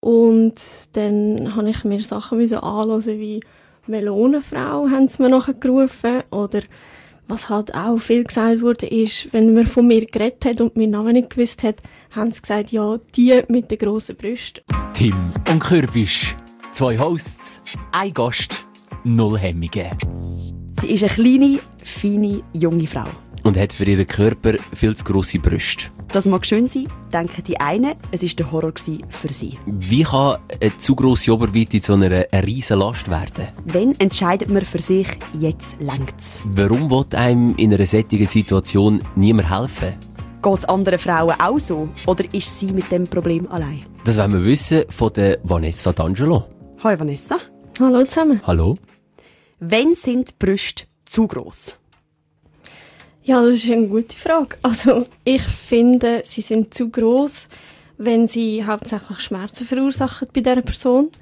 Und dann habe ich mir Sachen anhören, wie «Melonenfrau» haben sie mir nachher gerufen. Oder was halt auch viel gesagt wurde, ist, wenn man von mir geredet hat und meinen Namen nicht gewusst hat, haben sie gesagt, ja, die mit den grossen Brüsten. Tim und Kürbisch. 2 Hosts, ein Gast, 0 Hemmungen. Sie ist eine kleine, feine, junge Frau. Und hat für ihren Körper viel zu grosse Brüste. Das mag schön sein, denken die einen, es war der Horror für sie. Wie kann eine zu grosse Oberweite zu einer riesen Last werden? Wenn entscheidet man für sich, jetzt längt's. Warum will einem in einer solchen Situation niemand helfen? Geht es anderen Frauen auch so? Oder ist sie mit dem Problem allein? Das wollen wir wissen von der Vanessa D'Angelo. Hi Vanessa. Hallo zusammen. Hallo? Wann sind die Brüste zu gross? Ja, das ist eine gute Frage. Also ich finde, sie sind zu gross, wenn sie hauptsächlich Schmerzen verursachen bei dieser Person.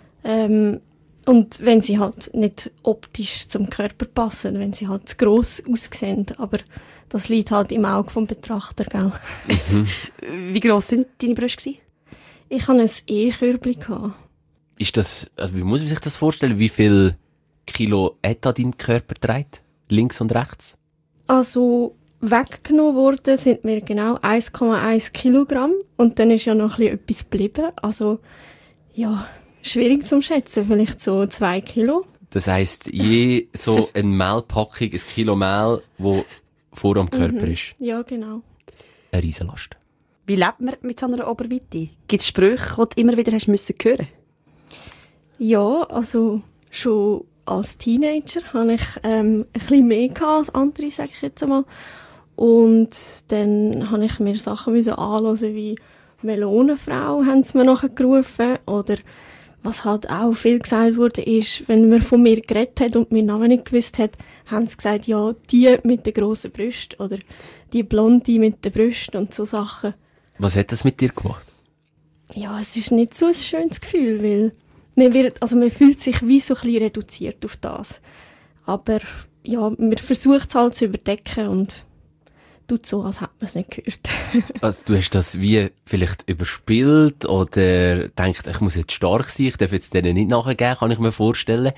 Und wenn sie halt nicht optisch zum Körper passen, wenn sie halt zu gross aussehen. Aber das liegt halt im Auge vom Betrachter, gell? Wie gross sind deine Brüste? Ich hatte ein E-Körbchen. Ist das, also wie muss man sich das vorstellen? Wie viel Kilo hat da dein Körper trägt? Links und rechts? Also weggenommen worden sind mir genau 1,1 Kilogramm und dann ist ja noch etwas geblieben. Also ja, schwierig zu schätzen, vielleicht so 2 Kilo. Das heisst, je so eine Mehlpackung, 1 Kilo Mehl, wo vor am Körper ist. Ja, genau. Eine Riesenlast. Wie lebt man mit so einer Oberweite? Gibt es Sprüche, die du immer wieder hast müssen hören? Ja, also schon als Teenager hatte ich ein bisschen mehr als andere, sage ich jetzt einmal. Und dann habe ich mir Sachen anhören, wie «Melonenfrau» haben sie mir nachher gerufen. Oder was halt auch viel gesagt wurde, ist, wenn man von mir geredet hat und meinen Namen nicht gewusst hat, haben sie gesagt, ja, die mit den grossen Brüsten oder die Blonde mit den Brüsten und so Sachen. Was hat das mit dir gemacht? Ja, es ist nicht so ein schönes Gefühl, weil man fühlt sich wie so ein bisschen reduziert auf das. Aber ja, man versucht es halt zu überdecken und tut so, als hätte man es nicht gehört. Also du hast das wie vielleicht überspielt oder denkt, ich muss jetzt stark sein, ich darf jetzt denen nicht nachgeben, kann ich mir vorstellen.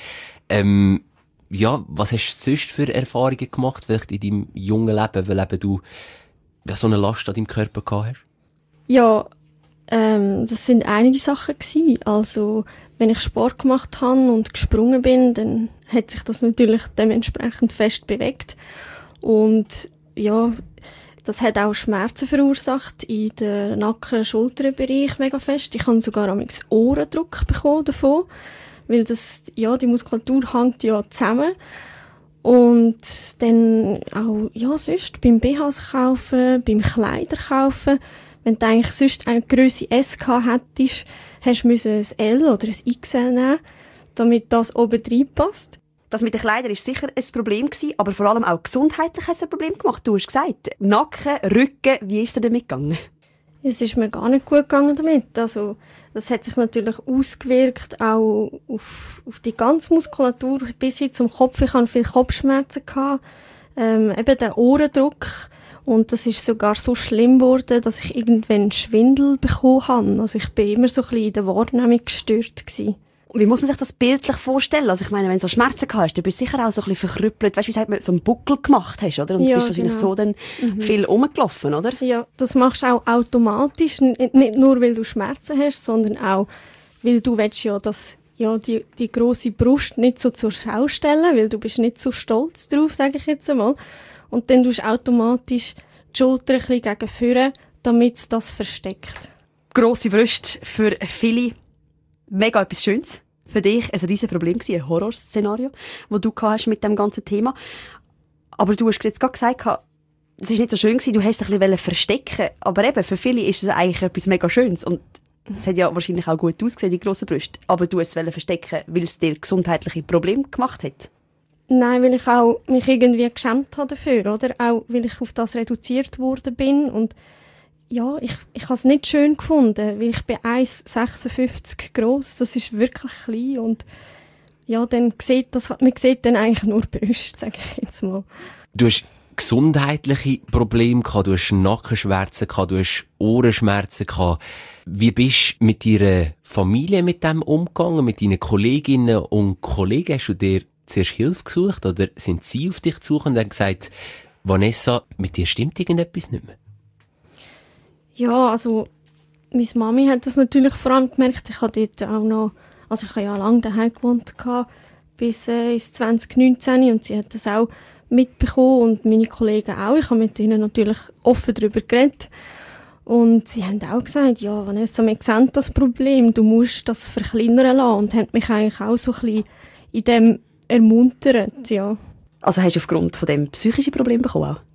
Ja, was hast du sonst für Erfahrungen gemacht, vielleicht in deinem jungen Leben, weil eben du so eine Last an deinem Körper gehabt hast? Ja, das sind einige Sachen gewesen. Also, wenn ich Sport gemacht habe und gesprungen bin, dann hat sich das natürlich dementsprechend fest bewegt. Und ja, das hat auch Schmerzen verursacht in den Nacken-Schulterbereich mega fest. Ich habe sogar am Ohrendruck bekommen davon, weil die Muskulatur hängt ja zusammen. Und dann auch, ja, sonst beim BHs kaufen, beim Kleider kaufen. Wenn du eigentlich sonst eine Grösse S gehabt hättest, hast du ein L oder ein XL nehmen, damit das oben reinpasst. Das mit den Kleidern war sicher ein Problem, aber vor allem auch gesundheitlich hat es ein Problem gemacht. Du hast gesagt, Nacken, Rücken, wie ist es dir damit gegangen? Es ist mir gar nicht gut gegangen damit. Also, das hat sich natürlich ausgewirkt auch auf die ganze Muskulatur bis hin zum Kopf. Ich hatte viele Kopfschmerzen gehabt, eben den Ohrendruck. Und das ist sogar so schlimm geworden, dass ich irgendwann Schwindel bekommen habe. Also ich bin immer so ein bisschen in der Wahrnehmung gestört gewesen. Wie muss man sich das bildlich vorstellen? Also ich meine, wenn du so Schmerzen hast, du bist sicher auch so ein bisschen verkrüppelt. Weißt du, wie sagt man, so einen Buckel gemacht hast, oder? Und ja, du bist wahrscheinlich genau. so dann viel rumgelaufen, oder? Ja, das machst du auch automatisch. Nicht nur, weil du Schmerzen hast, sondern auch, weil du willst ja, dass die grosse Brust nicht so zur Schau stellen, weil du bist nicht so stolz drauf, sage ich jetzt einmal. Und dann tust du automatisch die Schulter ein bisschen gegen vorne, damit es das versteckt. Grosse Brüste für viele mega etwas Schönes. Für dich ein riesen Problem gewesen, ein Horrorszenario, das du hast mit dem ganzen Thema. Aber du hast jetzt gerade gesagt, es war nicht so schön gewesen, du hast es ein bisschen verstecken. Aber eben, für viele ist es eigentlich etwas mega Schönes. Und es hat ja wahrscheinlich auch gut ausgesehen, die grossen Brüste. Aber du hast es verstecken, weil es dir gesundheitliche Probleme gemacht hat. Nein, weil ich auch mich irgendwie geschämt habe dafür, oder? Auch weil ich auf das reduziert worden bin. Und ja, ich habe es nicht schön gefunden, weil ich bin 1,56 gross. Das ist wirklich klein. Und ja, man sieht dann eigentlich nur Brüste, sage ich jetzt mal. Du hast gesundheitliche Probleme gehabt, du hast Nackenschmerzen gehabt, du hast Ohrenschmerzen gehabt. Wie bist du mit deiner Familie mit dem umgegangen, mit deinen Kolleginnen und Kollegen? Hast du dir zuerst Hilfe gesucht oder sind sie auf dich gesucht und haben gesagt, Vanessa, mit dir stimmt irgendetwas nicht mehr? Ja, also meine Mami hat das natürlich vor allem gemerkt. Ich habe dort auch noch, also ich habe ja lange daheim gewohnt bis ins 2019 und sie hat das auch mitbekommen und meine Kollegen auch. Ich habe mit ihnen natürlich offen darüber geredet. Und sie haben auch gesagt, ja, Vanessa, wir sehen das Problem, du musst das verkleinern lassen. Und haben mich eigentlich auch so ein bisschen in dem ermuntert, ja. Also hast du aufgrund von dem psychische Problem bekommen auch?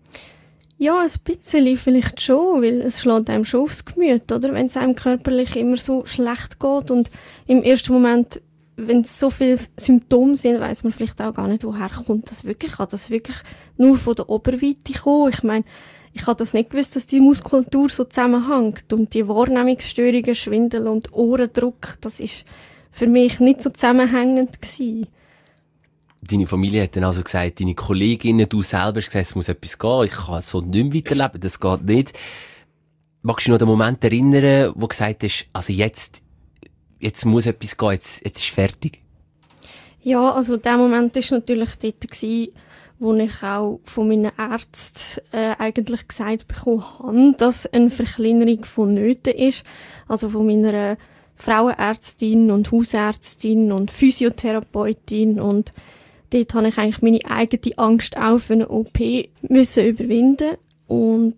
Ja, ein bisschen vielleicht schon, weil es schlägt einem schon aufs Gemüt, oder? Wenn es einem körperlich immer so schlecht geht und im ersten Moment, wenn es so viele Symptome sind, weiss man vielleicht auch gar nicht, woher kommt das wirklich. Kann das wirklich nur von der Oberweite kommen? Ich meine, ich habe das nicht gewusst, dass die Muskulatur so zusammenhängt und die Wahrnehmungsstörungen, Schwindel und Ohrendruck, das ist für mich nicht so zusammenhängend gewesen. Deine Familie hat dann also gesagt, deine Kolleginnen, du selber hast gesagt, es muss etwas gehen, ich kann so nicht mehr weiterleben, das geht nicht. Magst du dich noch den Moment erinnern, wo du gesagt hast, also jetzt muss etwas gehen, jetzt ist fertig? Ja, also der Moment war natürlich dort gewesen, wo ich auch von meinen Ärzten eigentlich gesagt bekommen habe, dass eine Verkleinerung vonnöten ist. Also von meiner Frauenärztin und Hausärztin und Physiotherapeutin und dort habe ich eigentlich meine eigene Angst auch für eine OP müssen überwinden und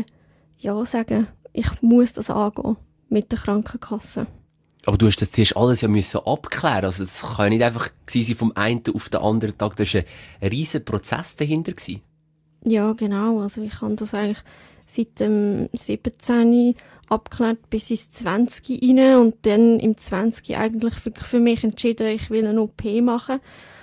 sagen, ich muss das angehen mit der Krankenkasse. Aber du hast das zuerst alles ja müssen abklären. Also das kann ja nicht einfach sein vom einen auf den anderen Tag. Da war ein riesen Prozess dahinter. Ja, genau. Also ich habe das eigentlich seit dem 17 abgeklärt bis ins 20 rein und dann im 20 eigentlich für mich entschieden, ich will eine OP machen.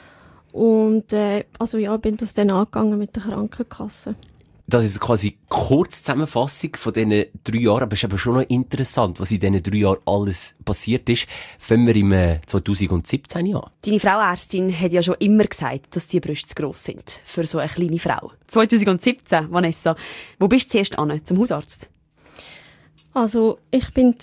Und bin das dann angegangen mit der Krankenkasse. Das ist quasi eine Kurzzusammenfassung von diesen 3 Jahren, aber es ist aber schon noch interessant, was in diesen 3 Jahren alles passiert ist. Fangen wir im 2017 an. Deine Frauärztin hat ja schon immer gesagt, dass die Brüste zu gross sind für so eine kleine Frau. 2017, Vanessa, wo bist du zuerst an? Zum Hausarzt? Also ich bin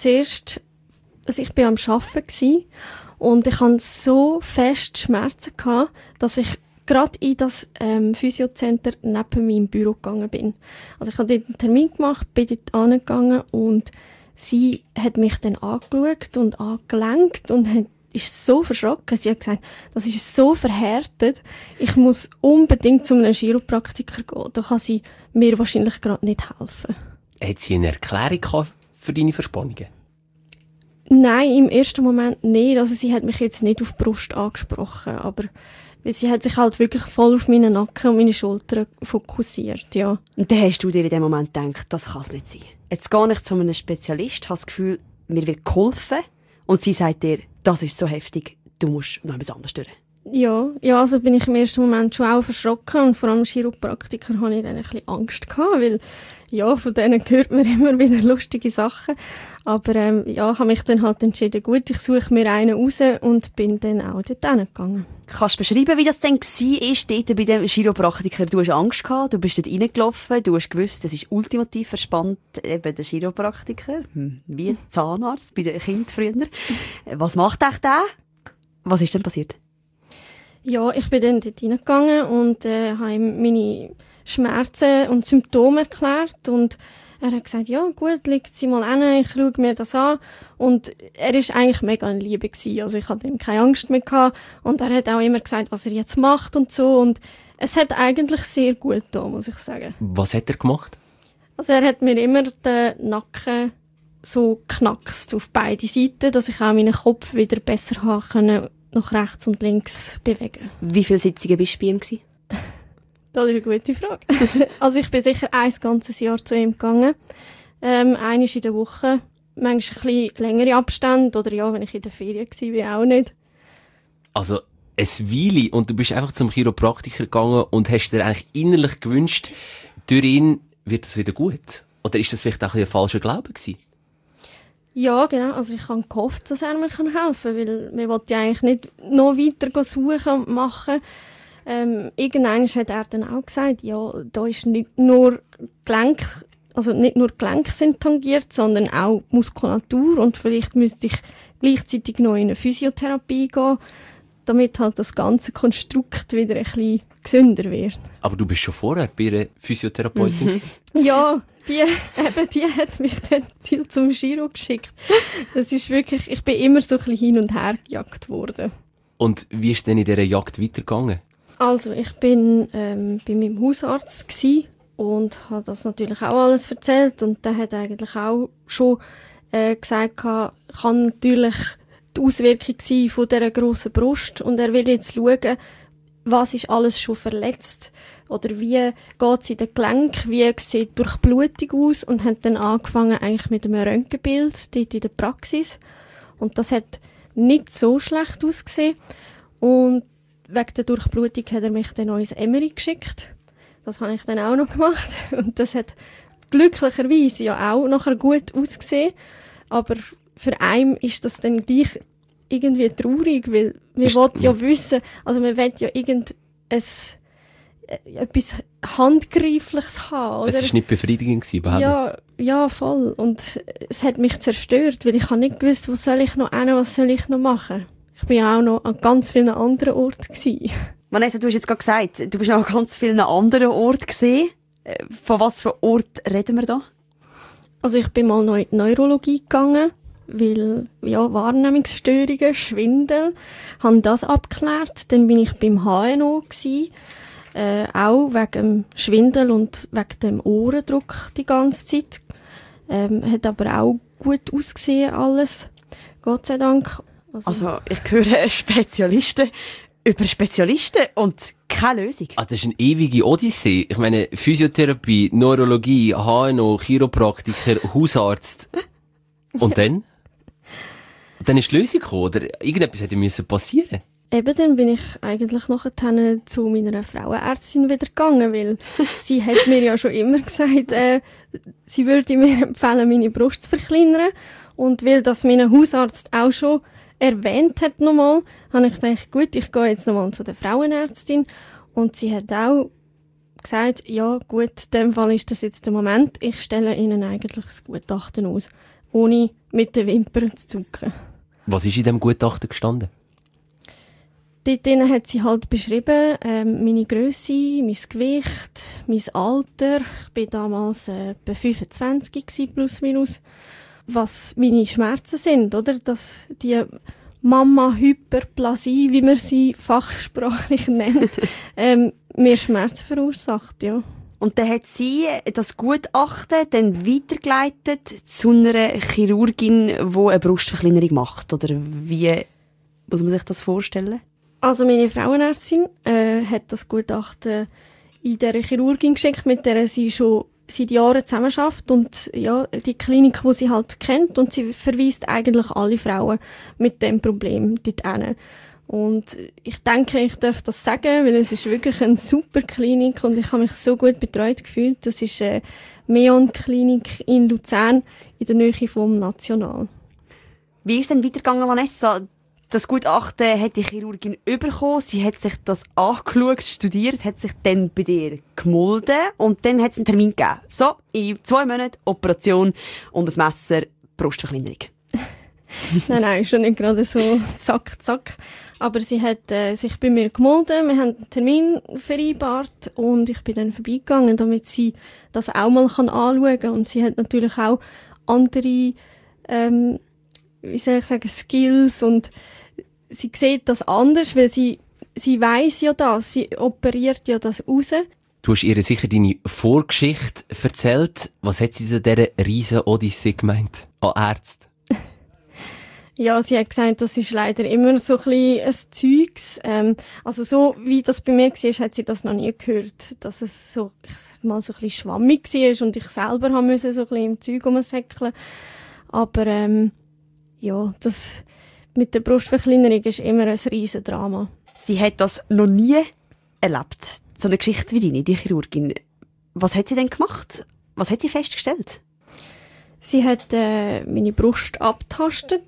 am Arbeiten und ich hatte so fest Schmerzen gehabt, dass ich gerade in das Physiocenter neben meinem Büro gegangen bin. Also ich habe dort einen Termin gemacht, bin dort angegangen und sie hat mich dann angeschaut und angelenkt und ist so verschrocken. Sie hat gesagt, das ist so verhärtet, ich muss unbedingt zu einem Chiropraktiker gehen. Da kann sie mir wahrscheinlich gerade nicht helfen. Hat sie eine Erklärung gehabt für deine Verspannungen? Nein, im ersten Moment nicht. Also sie hat mich jetzt nicht auf die Brust angesprochen, aber sie hat sich halt wirklich voll auf meinen Nacken und meine Schultern fokussiert, ja. Und dann hast du dir in dem Moment gedacht, das kann es nicht sein. Jetzt gehe ich zu einem Spezialist, habe das Gefühl, mir wird geholfen und sie sagt dir, das ist so heftig, du musst noch etwas anderes durch. Ja, also bin ich im ersten Moment schon auch verschrocken und vor allem Chiropraktiker hatte ich dann ein bisschen Angst gehabt, weil ja, von denen hört man immer wieder lustige Sachen. Aber habe mich dann halt entschieden, gut, ich suche mir einen raus und bin dann auch dort hingegangen. Kannst du beschreiben, wie das denn war, dort bei dem Chiropraktiker? Du hast Angst gehabt, du bist dort reingelaufen, du hast gewusst, das ist ultimativ verspannt, eben der Chiropraktiker, wie ein Zahnarzt bei den Kindern früher. Was macht echt der? Was ist denn passiert? Ja, ich bin dann dort reingegangen und habe ihm meine Schmerzen und Symptome erklärt und er hat gesagt, ja gut, legt sie mal hin, ich schaue mir das an und er ist eigentlich mega in Liebe gewesen, also ich hatte ihm keine Angst mehr gehabt und er hat auch immer gesagt, was er jetzt macht und so und es hat eigentlich sehr gut getan, muss ich sagen. Was hat er gemacht? Also er hat mir immer den Nacken so knackst auf beide Seiten, dass ich auch meinen Kopf wieder besser haben konnte, nach rechts und links bewegen. Wie viele Sitzungen bist du bei ihm gewesen? Das ist eine gute Frage. Also ich bin sicher ein ganzes Jahr zu ihm gegangen. Einmal in der Woche. Manchmal ein bisschen längere Abstände. Oder ja, wenn ich in der Ferien war, auch nicht. Also eine Weile und du bist einfach zum Chiropraktiker gegangen und hast dir eigentlich innerlich gewünscht, durch ihn wird es wieder gut? Oder ist das vielleicht auch ein falscher Glaube gewesen? Ja, genau. Also ich habe gehofft, dass er mir helfen kann, weil wir wollten ja eigentlich nicht noch weiter suchen und machen. Irgendwann hat er dann auch gesagt, ja, da ist nicht nur Gelenk, also nicht nur Gelenke sind tangiert, sondern auch Muskulatur und vielleicht müsste ich gleichzeitig noch in eine Physiotherapie gehen, damit halt das ganze Konstrukt wieder ein bisschen gesünder wird. Aber du bist schon vorher bei einer Physiotherapeutin gewesen? Ja, die hat mich dann zum Chiro geschickt. Das ist wirklich, ich bin immer so ein bisschen hin und her gejagt worden. Und wie ist es denn in dieser Jagd weitergegangen? Also ich bin bei meinem Hausarzt gsi und habe das natürlich auch alles erzählt und der hat eigentlich auch schon gesagt, kann natürlich die Auswirkung sein von dieser grossen Brust und er will jetzt schauen, was ist alles schon verletzt oder wie geht es in den Gelenken, wie sieht die Durchblutung aus und hat dann angefangen eigentlich mit einem Röntgenbild dort in der Praxis und das hat nicht so schlecht ausgesehen und wegen der Durchblutung hat er mich dann noch ins Emery geschickt. Das habe ich dann auch noch gemacht und das hat glücklicherweise ja auch nachher gut ausgesehen, aber für einen ist das dann gleich irgendwie traurig, weil man will ja wissen, also man will ja etwas Handgreifliches haben. Oder? Es war nicht befriedigend überhaupt. Ja, voll. Und es hat mich zerstört, weil ich habe nicht gewusst, wo soll ich noch hin, was soll ich noch machen. Ich war ja auch noch an ganz vielen anderen Orten gewesen. Vanessa, du hast jetzt gerade gesagt, du bist auch an ganz vielen anderen Orten gesehen. Von was für Ort reden wir da? Also ich bin mal noch in die Neurologie gegangen, weil Wahrnehmungsstörungen, Schwindel, haben das abgeklärt. Dann bin ich beim HNO gewesen, auch wegen dem Schwindel und wegen dem Ohrendruck die ganze Zeit. Hat aber auch gut ausgesehen alles, Gott sei Dank. Also ich höre Spezialisten über Spezialisten und keine Lösung. Das ist eine ewige Odyssee. Ich meine, Physiotherapie, Neurologie, HNO, Chiropraktiker, Hausarzt. Und dann? Dann ist die Lösung gekommen, oder irgendetwas hätte passieren. Eben, dann bin ich eigentlich nachher zu meiner Frauenärztin wieder gegangen, weil sie hat mir ja schon immer gesagt, sie würde mir empfehlen, meine Brust zu verkleinern. Und weil das mein Hausarzt auch schon erwähnt hat nochmal, habe ich gedacht, gut, ich gehe jetzt nochmal zu der Frauenärztin. Und sie hat auch gesagt, ja gut, in dem Fall ist das jetzt der Moment, ich stelle Ihnen eigentlich das Gutachten aus, ohne mit den Wimpern zu zucken. Was ist in diesem Gutachten gestanden? Dort hat sie halt beschrieben, meine Grösse, mein Gewicht, mein Alter. Ich war damals etwa 25 gewesen, plus minus. Was meine Schmerzen sind, oder? Dass die Mama-Hyperplasie, wie man sie fachsprachlich nennt, mir Schmerzen verursacht, ja. Und dann hat sie das Gutachten dann weitergeleitet zu einer Chirurgin, die eine Brustverkleinerung macht, oder wie muss man sich das vorstellen? Also meine Frauenärztin hat das Gutachten in dieser Chirurgin geschickt, mit der sie schon seit Jahren zusammenarbeitet und ja, die Klinik, die sie halt kennt, und sie verweist eigentlich alle Frauen mit dem Problem dorthin. Und ich denke, ich darf das sagen, weil es ist wirklich eine super Klinik und ich habe mich so gut betreut gefühlt. Das ist eine Meon-Klinik in Luzern in der Nähe vom National. Wie ist es denn weitergegangen, Vanessa? Das Gutachten hat die Chirurgin bekommen, sie hat sich das angeschaut, studiert, hat sich dann bei dir gemolden und dann hat es einen Termin gegeben. So, in 2 Monaten Operation und ein Messer, Brustverkleinerung. Nein, schon nicht gerade so zack, zack. Aber sie hat sich bei mir gemolden, wir haben einen Termin vereinbart und ich bin dann vorbeigegangen, damit sie das auch mal anschauen kann. Und sie hat natürlich auch andere, wie soll ich sagen, Skills und sie sieht das anders, weil sie weiss ja das, sie operiert ja das raus. Du hast ihr sicher deine Vorgeschichte erzählt. Was hat sie so dieser riesen Odyssee gemeint? An Ärzte? Ja, sie hat gesagt, das ist leider immer so ein bisschen ein Zeugs. Also so wie das bei mir war, hat sie das noch nie gehört. Dass es so, ich sag mal, so ein bisschen schwammig war und ich selber haben müssen so ein bisschen im Zeug rumsäckeln. Aber ja, das mit der Brustverkleinerung ist immer ein riesen Drama. Sie hat das noch nie erlebt. So eine Geschichte wie deine, die Chirurgin. Was hat sie denn gemacht? Was hat sie festgestellt? Sie hat meine Brust abgetastet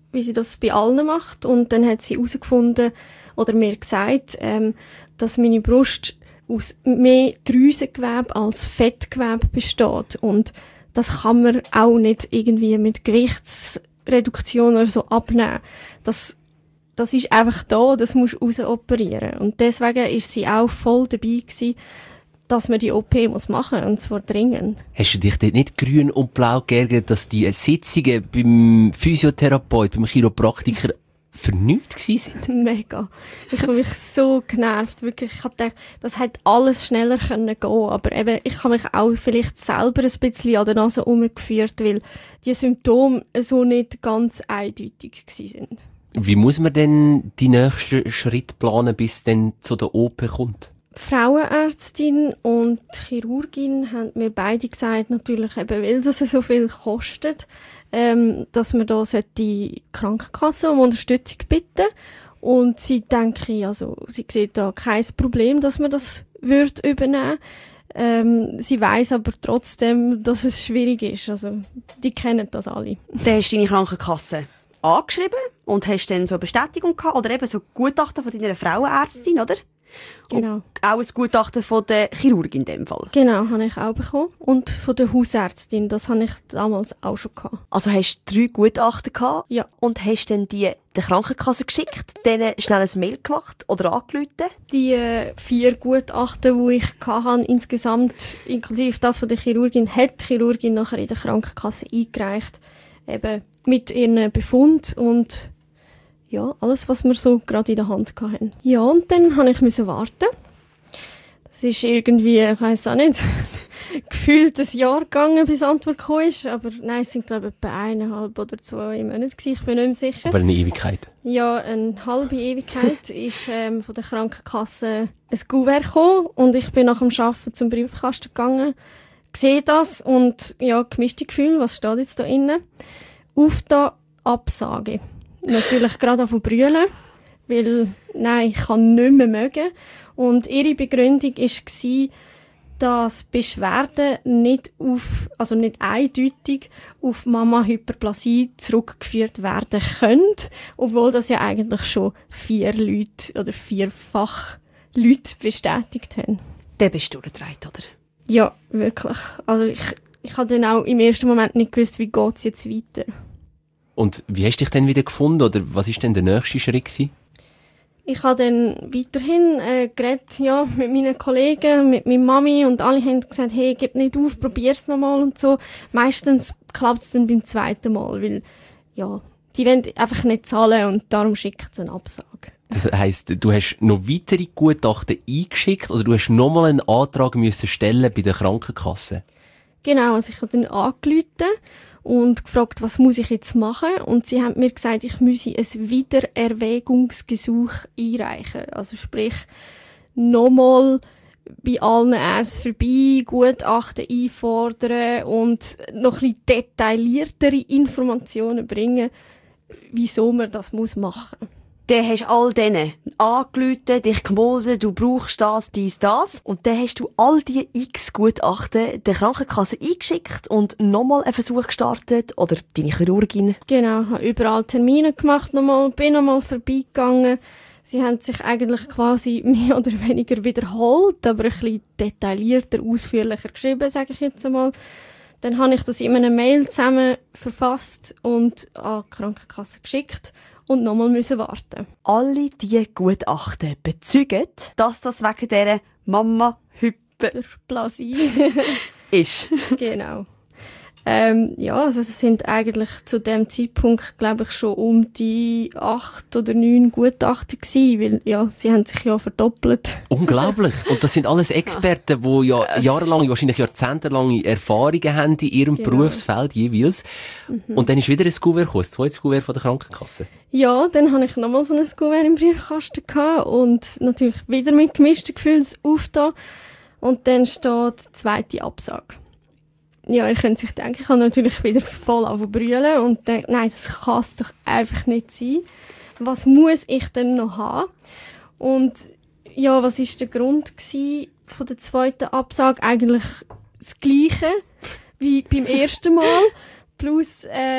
wie sie das bei allen macht. Und dann hat sie herausgefunden oder mir gesagt, dass meine Brust aus mehr Drüsengewebe als Fettgewebe besteht. Und das kann man auch nicht irgendwie mit Gewichtsreduktion oder so abnehmen. Das ist einfach da, das musst du rausoperieren. Und deswegen ist sie auch voll dabei gewesen, dass man die OP machen muss, und zwar dringend. Hast du dich dort nicht grün und blau geärgert, dass die Sitzungen beim Physiotherapeut, beim Chiropraktiker für nichts gewesen sind? Mega. Ich habe mich so genervt, wirklich. Ich habe gedacht, das hätte alles schneller gehen können, aber eben, ich habe mich auch vielleicht selber ein bisschen an der Nase herumgeführt, weil die Symptome so nicht ganz eindeutig gewesen sind. Wie muss man denn die nächsten Schritte planen, bis es dann zu der OP kommt? Die Frauenärztin und die Chirurgin haben mir beide gesagt, natürlich eben, weil das so viel kostet, dass man da die Krankenkasse um Unterstützung bitten. Und sie denke, also sie sieht da kein Problem, dass man das übernehmen würde. Sie weiss aber trotzdem, dass es schwierig ist. Also die kennen das alle. Dann hast du deine Krankenkasse angeschrieben und hast dann so eine Bestätigung gehabt oder eben so Gutachten von deiner Frauenärztin, oder? Genau. Und auch ein Gutachten von der Chirurgin in dem Fall. Genau, habe ich auch bekommen. Und von der Hausärztin, das habe ich damals auch schon gehabt. Also hast du 3 Gutachten gehabt? Ja. Und hast dann die der Krankenkasse geschickt, denen schnell ein Mail gemacht oder angerufen? Die 4 Gutachten, die ich hatte, insgesamt, inklusive das von der Chirurgin, hat die Chirurgin nachher in der Krankenkasse eingereicht. Eben mit ihren Befund und ja, alles, was wir so gerade in der Hand hatten. Ja, und dann musste ich warten. Das ist irgendwie, ich weiss auch nicht, gefühlt ein Jahr gegangen, bis Antwort gekommen ist. Aber nein, es sind, glaube ich, etwa 1,5 oder 2 Monate gewesen. Ich bin nicht mehr sicher. Aber eine Ewigkeit. Ja, eine halbe Ewigkeit ist von der Krankenkasse ein Kuvert gekommen und ich bin nach dem Arbeiten zum Briefkasten gegangen, sehe das und ja, gemischte Gefühle, was steht jetzt da innen? Auf der Absage. Natürlich gerade auf brüllen, weil, nein, ich kann nicht mehr mögen. Und ihre Begründung war, dass Beschwerden nicht eindeutig auf Mama-Hyperplasie zurückgeführt werden können, obwohl das ja eigentlich schon 4 Leute oder 4 Fachleute bestätigt haben. Dann bist du durchgedreht, oder? Ja, wirklich. Also ich habe dann auch im ersten Moment nicht gewusst, wie geht es jetzt weiter. Und wie hast du dich dann wieder gefunden, oder was war denn der nächste Schritt gewesen? Ich habe dann weiterhin geredet, ja, mit meinen Kollegen, mit meiner Mami und alle haben gesagt, hey, gib nicht auf, probier's nochmal und so. Meistens klappt es dann beim zweiten Mal, weil, ja, die wollen einfach nicht zahlen und darum schickt es eine Absage. Das heisst, du hast noch weitere Gutachten eingeschickt oder du hast nochmal einen Antrag müssen stellen bei der Krankenkasse? Genau, also ich habe dann angerufen und gefragt, was muss ich jetzt machen? Und sie haben mir gesagt, ich müsse ein Wiedererwägungsgesuch einreichen. Also sprich, nochmal bei allen Ärzten vorbei, Gutachten einfordern und noch ein bisschen detailliertere Informationen bringen, wieso man das machen muss. Dann hast du all denen angerufen, dich gemeldet, du brauchst das. Und dann hast du all die x Gutachten der Krankenkasse eingeschickt und nochmal einen Versuch gestartet, oder deine Chirurgin. Genau, habe überall Termine gemacht, bin nochmal vorbeigegangen. Sie haben sich eigentlich quasi mehr oder weniger wiederholt, aber ein bisschen detaillierter, ausführlicher geschrieben, sage ich jetzt einmal. Dann habe ich das in einer Mail zusammen verfasst und an die Krankenkasse geschickt. Und nochmal müssen warten. Alle diese Gutachten bezeugen, dass das wegen dieser Mama-Hyperplasie ist. Genau. Ja, also es sind eigentlich zu dem Zeitpunkt, glaube ich, schon um die 8 oder 9 Gutachten gewesen, weil, ja, sie haben sich ja verdoppelt. Unglaublich. Und das sind alles Experten, die ja jahrelange, wahrscheinlich jahrzehntelange Erfahrungen haben in ihrem Berufsfeld jeweils. Und dann ist wieder ein Kuvert gekommen, ein zweites Kuvert von der Krankenkasse. Ja, dann habe ich nochmal so ein Kuvert im Briefkasten gehabt und natürlich wieder mit gemischten Gefühlen aufgetan. Und dann steht zweite Absage. Ja, ihr könnt sich denken, ich habe natürlich wieder voll brüllen und denke, nein, das kann es doch einfach nicht sein. Was muss ich denn noch haben? Und ja, was ist der Grund gewesen von der zweiten Absage? Eigentlich das Gleiche wie beim ersten Mal. Plus,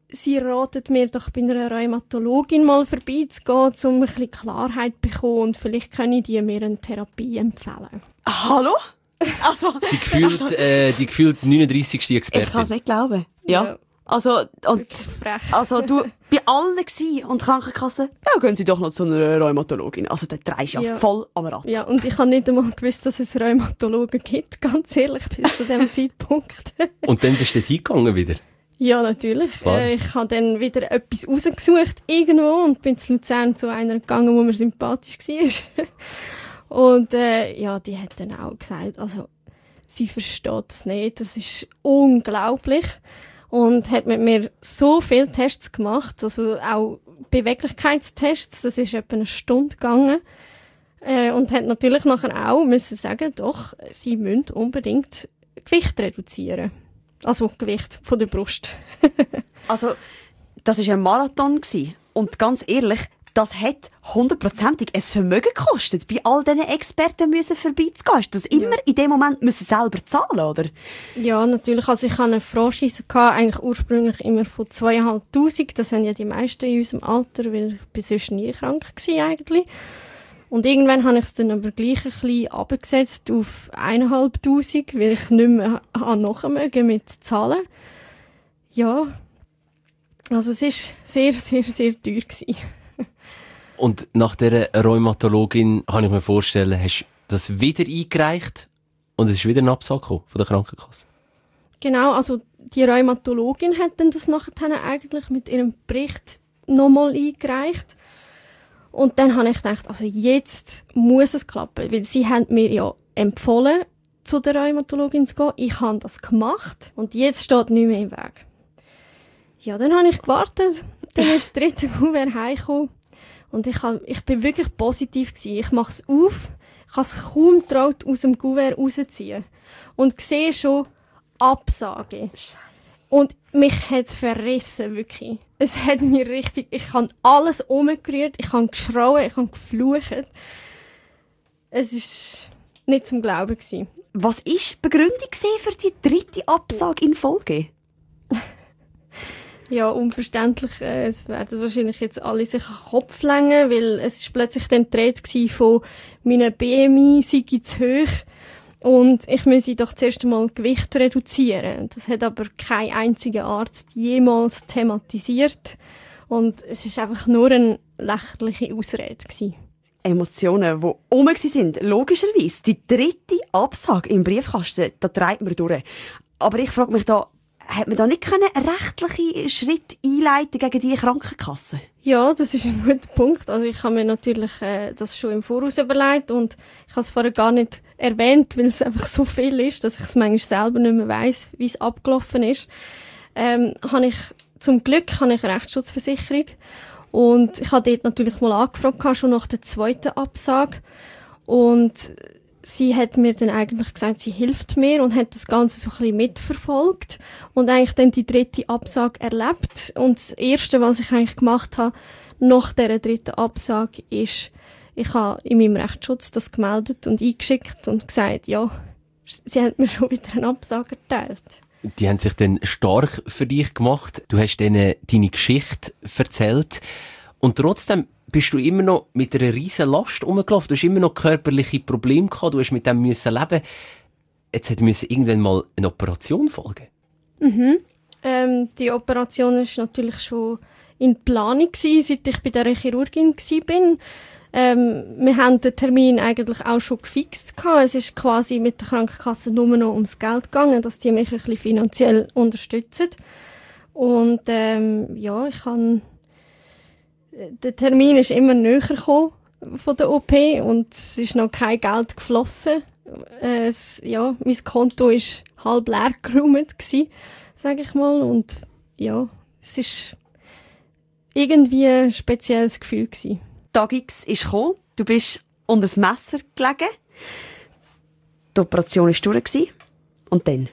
sie raten mir doch bei einer Rheumatologin mal vorbeizugehen, um ein bisschen Klarheit zu bekommen und vielleicht können die mir eine Therapie empfehlen. Hallo? Also, Die gefühlt 39. Expertin. ich kann es nicht glauben. Ja. Also, und, Frech. also du bei allen gsi und die Krankenkasse, ja, gehen Sie doch noch zu einer Rheumatologin. Also, der drehst ja voll am Rad. Ja, und ich habe nicht einmal gewusst, dass es Rheumatologen gibt, ganz ehrlich, bis zu dem Zeitpunkt. Und dann bist du dort hingegangen wieder? Ja, natürlich. Ich habe dann wieder etwas rausgesucht, irgendwo, und bin zu Luzern zu einer gegangen, wo mir sympathisch war. Und ja, die hat dann auch gesagt, also, sie versteht es nicht, das ist unglaublich. Und hat mit mir so viele Tests gemacht, also auch Beweglichkeitstests, das ist etwa eine Stunde gegangen. Und hat natürlich nachher auch müssen sagen, doch, sie müssen unbedingt Gewicht reduzieren. Also Gewicht von der Brust. Also, das war ein Marathon gewesen. Und ganz ehrlich, das hat 100%ig ein Vermögen gekostet, bei all diesen Experten müssen vorbeizugehen. Hast du das immer in dem Moment müssen selber zahlen, oder? Ja, natürlich. Also ich hatte eine Franchise gehabt, eigentlich ursprünglich immer von 2'500. Das haben ja die meisten in unserem Alter, weil ich sonst nie krank war eigentlich. Und irgendwann habe ich es dann aber gleich ein bisschen runtergesetzt auf 1'500, weil ich nicht mehr nachmögen mit zahlen. Ja, also es war sehr, sehr, sehr teuer gewesen. Und nach dieser Rheumatologin, kann ich mir vorstellen, hast du das wieder eingereicht und es ist wieder ein Absage gekommen von der Krankenkasse? Genau, also die Rheumatologin hat dann das nachher eigentlich mit ihrem Bericht nochmal eingereicht. Und dann habe ich gedacht, also jetzt muss es klappen, weil sie haben mir ja empfohlen, zu der Rheumatologin zu gehen. Ich habe das gemacht und jetzt steht nichts mehr im Weg. Ja, dann habe ich gewartet, dann ist das dritte Kuvert heimgekommen. Und ich bin wirklich positiv gewesen. Ich mache es auf, ich habe es kaum getraut, aus dem Kuvert rauszuziehen. Und sehe schon Absage. Und mich hat es verrissen, wirklich. Es hat mich richtig, ich habe alles umgerührt, ich habe geschrauen, ich habe geflucht. Es war nicht zum Glauben gewesen. Was war die Begründung für die dritte Absage in Folge? Ja, unverständlich. Es werden wahrscheinlich jetzt alle sich an den Kopf längen, weil es ist plötzlich dann die Rede gewesen von meinem BMI sei zu hoch und ich müsse doch zuerst einmal Gewicht reduzieren. Das hat aber kein einziger Arzt jemals thematisiert und es ist einfach nur eine lächerliche Ausrede gewesen. Emotionen, die rum waren, logischerweise. Die dritte Absage im Briefkasten, da treibt man durch. Aber ich frage mich da, hat man da nicht einen rechtlichen Schritt einleiten gegen die Krankenkasse? Ja, das ist ein guter Punkt. Also ich habe mir natürlich das schon im Voraus überlegt und ich habe es vorher gar nicht erwähnt, weil es einfach so viel ist, dass ich es manchmal selber nicht mehr weiss, wie es abgelaufen ist. Zum Glück habe ich eine Rechtsschutzversicherung und ich habe dort natürlich mal angefragt, schon nach der zweiten Absage und sie hat mir dann eigentlich gesagt, sie hilft mir und hat das Ganze so ein bisschen mitverfolgt und eigentlich dann die dritte Absage erlebt. Und das Erste, was ich eigentlich gemacht habe, nach dieser dritten Absage, ist, ich habe in meinem Rechtsschutz das gemeldet und eingeschickt und gesagt, ja, sie haben mir schon wieder eine Absage erteilt. Die haben sich dann stark für dich gemacht. Du hast denen deine Geschichte erzählt und trotzdem bist du immer noch mit einer riesen Last rumgelaufen. Du hast immer noch körperliche Probleme gehabt. Du hast mit dem müssen leben. Jetzt musste irgendwann mal eine Operation folgen. Die Operation war natürlich schon in Planung gewesen, seit ich bei dieser Chirurgin war. Wir haben den Termin eigentlich auch schon gefixt gehabt. Es ist quasi mit der Krankenkasse nur noch ums Geld gegangen, dass die mich ein bisschen finanziell unterstützen. Und ja, der Termin ist immer näher gekommen von der OP und es ist noch kein Geld geflossen. Ja, mein Konto war halb leer geräumt gewesen, sage ich mal. Und ja, es ist irgendwie ein spezielles Gefühl gewesen. Tag X ist gekommen, du bist unter das Messer gelegen. Die Operation war durch. Und dann?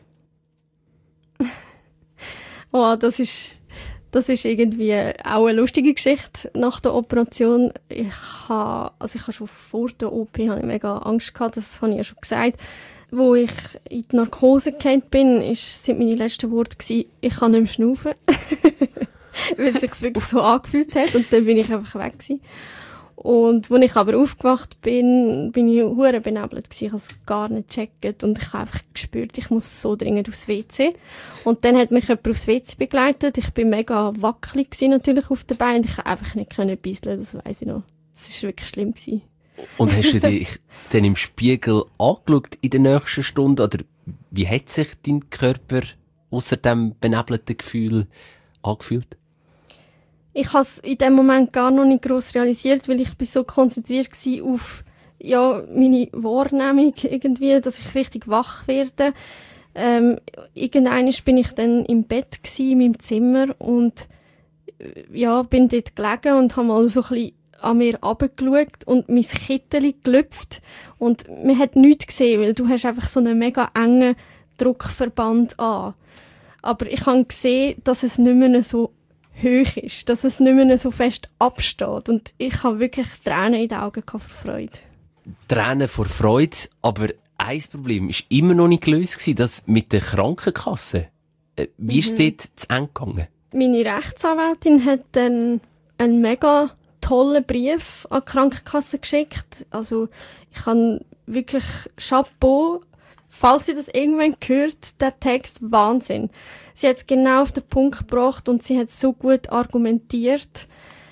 Oh, das ist irgendwie auch eine lustige Geschichte nach der Operation. Ich habe schon vor der OP habe ich mega Angst gehabt, das habe ich ja schon gesagt. Wo ich in die Narkose gefallen bin, sind meine letzten Worte gewesen, ich kann nicht mehr schnaufen. weil es sich wirklich so angefühlt hat. Und dann bin ich einfach weg gewesen. Und als ich aber aufgewacht bin ich hure benebelt gewesen. Ich habe es gar nicht gecheckt und ich habe einfach gespürt, ich muss so dringend aufs WC. Und dann hat mich jemand aufs WC begleitet. Ich bin mega wackelig gewesen, natürlich auf den Beinen. Ich konnte einfach nicht bisseln, das weiss ich noch. Es war wirklich schlimm gewesen. Und hast du dich dann im Spiegel angeschaut in der nächsten Stunde? Oder wie hat sich dein Körper ausser dem benebelten Gefühl angefühlt? Ich habe es in dem Moment gar noch nicht gross realisiert, weil ich so konzentriert war auf meine Wahrnehmung irgendwie, dass ich richtig wach werde. Irgendwann bin ich dann im Bett gsi, in meinem Zimmer und bin dort gelegen und habe mal so ein bisschen an mir runtergeschaut und mein Kitteli gelüpft und man hat nichts gesehen, weil du hast einfach so einen mega engen Druckverband an. Aber ich habe gesehen, dass es nicht mehr so hoch ist, dass es nicht mehr so fest absteht und ich habe wirklich Tränen in den Augen vor Freude. Tränen vor Freude, aber ein Problem war immer noch nicht gelöst, das mit der Krankenkasse. Wie ist es dort zu Ende gegangen? Meine Rechtsanwältin hat dann einen mega tollen Brief an die Krankenkasse geschickt. Also ich habe wirklich Chapeau, falls sie das irgendwann hört, der Text Wahnsinn. Sie hat es genau auf den Punkt gebracht und sie hat so gut argumentiert,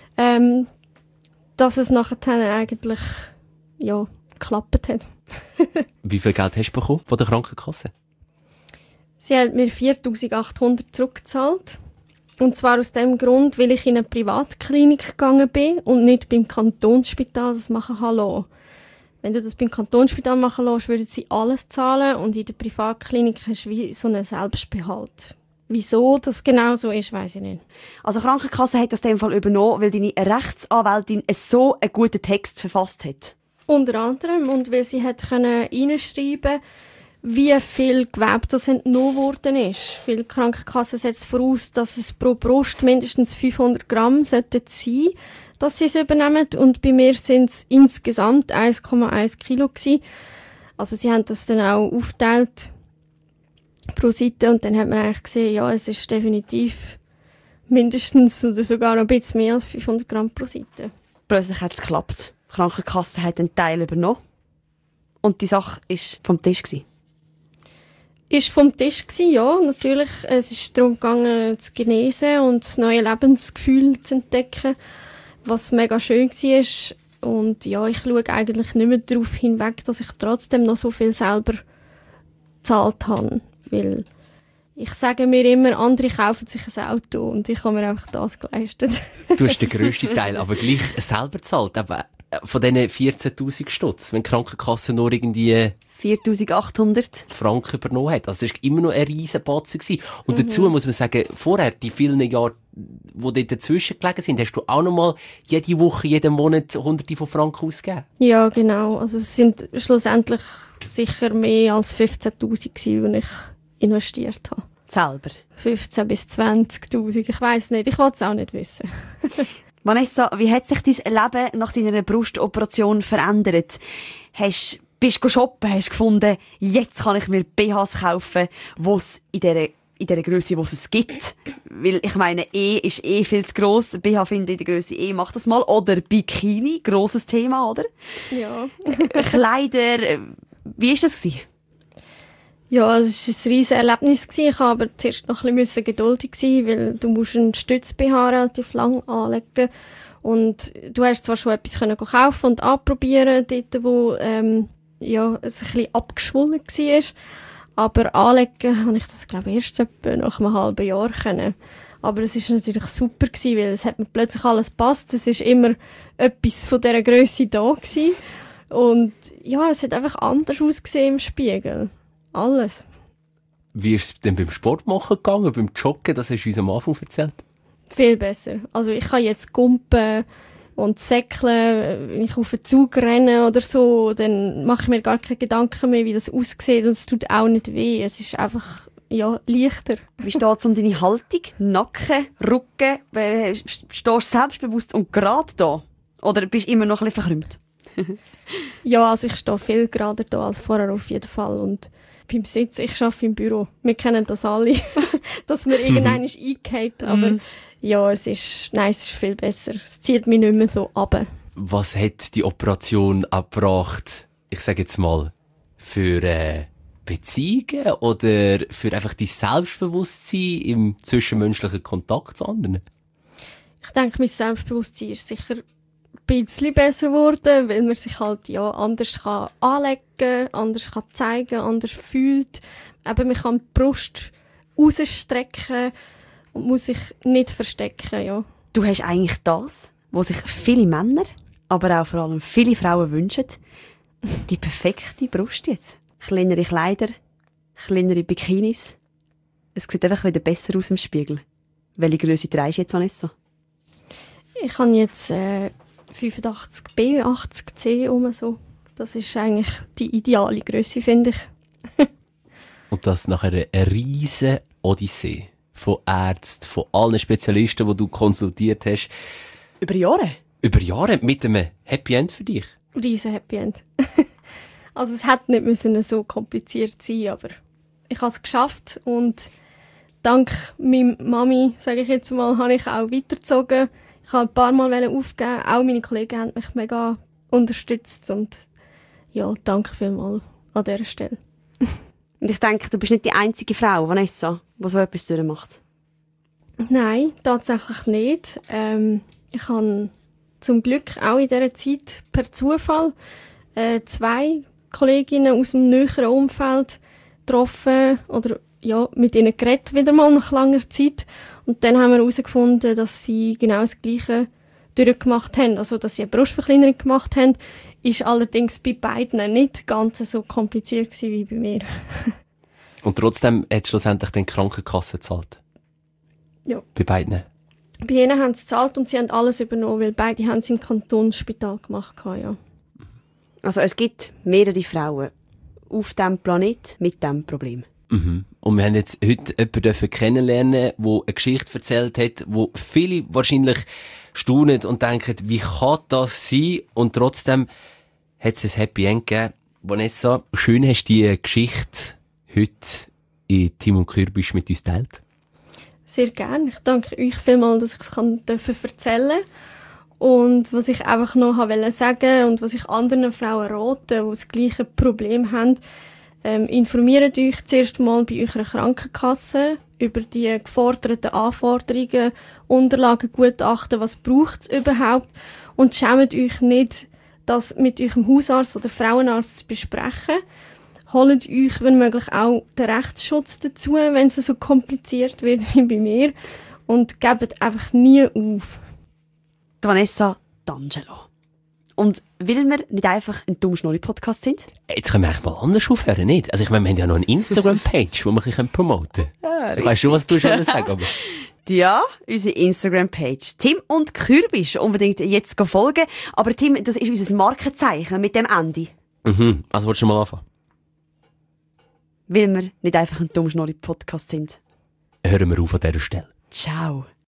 dass es nachher eigentlich geklappt hat. Wie viel Geld hast du bekommen von der Krankenkasse? Sie hat mir 4'800 zurückgezahlt. Und zwar aus dem Grund, weil ich in eine Privatklinik gegangen bin und nicht beim Kantonsspital das machen lassen. Wenn du das beim Kantonsspital machen lässt, würden sie alles zahlen und in der Privatklinik hast du wie so einen Selbstbehalt. Wieso das genau so ist, weiss ich nicht. Also die Krankenkasse hat das in dem Fall übernommen, weil deine Rechtsanwältin so einen guten Text verfasst hat. Unter anderem und weil sie hat reinschreiben, wie viel Gewebe das entnommen worden ist. Weil die Krankenkasse setzt voraus, dass es pro Brust mindestens 500 Gramm sollten sein, dass sie es übernehmen. Und bei mir sind es insgesamt 1,1 Kilo gewesen. Also sie haben das dann auch aufgeteilt pro Seite und dann hat man eigentlich gesehen, ja, es ist definitiv mindestens oder sogar noch ein bisschen mehr als 500 Gramm pro Seite. Plötzlich hat es geklappt. Die Krankenkasse hat einen Teil übernommen und die Sache war vom Tisch gewesen. Ist vom Tisch gewesen, ja, natürlich. Es ist darum gegangen, zu genesen und das neue Lebensgefühl zu entdecken, was mega schön war. Und ja, ich schaue eigentlich nicht mehr darauf hinweg, dass ich trotzdem noch so viel selber gezahlt habe. Weil ich sage mir immer, andere kaufen sich ein Auto und ich habe mir einfach das geleistet. Du hast den grössten Teil, aber gleich selber gezahlt. Aber von diesen 14'000 Stutz, wenn die Krankenkasse nur irgendwie 4'800 Franken übernommen hat. Also es war immer noch ein riesen Batzen gewesen. Und dazu muss man sagen, vorher, die vielen Jahre, die dort dazwischen gelegen sind, hast du auch noch mal jede Woche, jeden Monat Hunderte von Franken ausgegeben. Ja, genau. Also es sind schlussendlich sicher mehr als 15'000 gewesen, die ich investiert habe. Selber? 15 bis 20'000, ich weiss nicht. Ich will es auch nicht wissen. Vanessa, wie hat sich dein Leben nach deiner Brustoperation verändert? Bist du shoppen, hast gefunden, jetzt kann ich mir BHs kaufen, wo's in dieser Grösse, wo es gibt. Weil, ich meine, E ist viel zu gross. BH finde ich in der Grösse E, mach das mal. Oder Bikini, grosses Thema, oder? Ja. Kleider, wie war das gewesen? Ja, es war ein riesiges Erlebnis. Ich musste aber zuerst noch ein bisschen geduldig sein, weil du musst einen Stütz-BH relativ lang anlegen. Und du hast zwar schon etwas kaufen und anprobieren, dort wo es ein bisschen abgeschwollen war. Aber anlegen habe ich das, glaube ich, erst etwa nach einem halben Jahr können. Aber es war natürlich super gewesen, weil es hat mir plötzlich alles gepasst. Es war immer etwas von dieser Grösse da gewesen. Und ja, es hat einfach anders ausgesehen im Spiegel. Alles. Wie ist es denn beim Sport machen gegangen, beim Joggen? Das hast du uns am Anfang erzählt. Viel besser. Also ich kann jetzt gumpen und säckeln, wenn ich auf den Zug renne oder so, dann mache ich mir gar keine Gedanken mehr, wie das aussieht und es tut auch nicht weh. Es ist einfach, leichter. Wie steht es um deine Haltung? Nacken, Rücken? Stehst du selbstbewusst und gerade da? Oder bist du immer noch ein bisschen verkrümmt? Ja, also ich stehe viel gerader da als vorher auf jeden Fall und beim Sitzen, ich arbeite im Büro. Wir kennen das alle, dass man irgendwann eingeht, aber ja, es ist viel besser. Es zieht mich nicht mehr so runter. Was hat die Operation auch gebracht, ich sage jetzt mal, für Beziehungen oder für einfach dein Selbstbewusstsein im zwischenmenschlichen Kontakt zu anderen? Ich denke, mein Selbstbewusstsein ist sicher ein bisschen besser geworden, weil man sich halt anders kann anlegen kann, anders kann zeigen, anders fühlt. Eben, man kann die Brust rausstrecken und muss sich nicht verstecken, ja. Du hast eigentlich das, was sich viele Männer, aber auch vor allem viele Frauen wünschen. Die perfekte Brust jetzt. Kleinere Kleider, kleinere Bikinis. Es sieht einfach wieder besser aus im Spiegel. Welche Größe trägst du jetzt, Vanessa? Ich habe jetzt 85B, 80C so. Das ist eigentlich die ideale Größe, finde ich. Und das nach einer riesen Odyssee von Ärzten, von allen Spezialisten, die du konsultiert hast. Über Jahre? Über Jahre mit einem Happy End für dich? Riesen Happy End. Also es hätte nicht müssen so kompliziert sein, aber ich habe es geschafft und dank meiner Mami, sage ich jetzt mal, habe ich auch weitergezogen. Ich habe ein paar Mal aufgeben. Auch meine Kollegen haben mich mega unterstützt und ja, danke vielmals an dieser Stelle. Und ich denke, du bist nicht die einzige Frau, Vanessa, die so etwas durchmacht. Nein, tatsächlich nicht. Ich habe zum Glück auch in dieser Zeit per Zufall 2 Kolleginnen aus dem näheren Umfeld getroffen oder ja, mit ihnen geredet, wieder mal nach langer Zeit. Und dann haben wir herausgefunden, dass sie genau das Gleiche durchgemacht haben. Also, dass sie eine Brustverkleinerung gemacht haben, ist allerdings bei beiden nicht ganz so kompliziert gewesen wie bei mir. Und trotzdem hat schlussendlich die Krankenkasse gezahlt? Ja. Bei beiden? Bei ihnen haben sie gezahlt und sie haben alles übernommen, weil beide haben es im Kantonsspital gemacht, ja. Also es gibt mehrere Frauen auf diesem Planet mit diesem Problem. Mhm. Und wir haben jetzt heute jemanden kennenlernen, der eine Geschichte erzählt hat, wo viele wahrscheinlich staunen und denken, wie kann das sein? Und trotzdem hat es ein Happy End gegeben. Vanessa, schön hast du die Geschichte heute in Tim und Kürbisch mit uns teilt. Sehr gerne. Ich danke euch vielmals, dass ich es erzählen durfte. Und was ich einfach noch sagen wollte und was ich anderen Frauen rate, die das gleiche Problem haben, informiert euch zuerst mal bei eurer Krankenkasse über die geforderten Anforderungen, Unterlagen, Gutachten, was braucht es überhaupt und schämt euch nicht, das mit eurem Hausarzt oder Frauenarzt zu besprechen. Holt euch, wenn möglich, auch den Rechtsschutz dazu, wenn es so kompliziert wird wie bei mir und gebt einfach nie auf. Vanessa D'Angelo. Und weil wir nicht einfach ein Dummschnurri-Podcast sind? Jetzt können wir echt mal anders aufhören, nicht? Also ich meine, wir haben ja noch eine Instagram-Page, wo wir ein bisschen promoten können. Ja, weißt du, was du schon sagen aber? Ja, unsere Instagram-Page. Tim und Kürbisch. Unbedingt jetzt folgen. Aber Tim, das ist unser Markenzeichen mit dem Ende. Mhm. Also willst du mal anfangen? Weil wir nicht einfach ein Dummschnurri-Podcast sind. Hören wir auf an dieser Stelle. Ciao.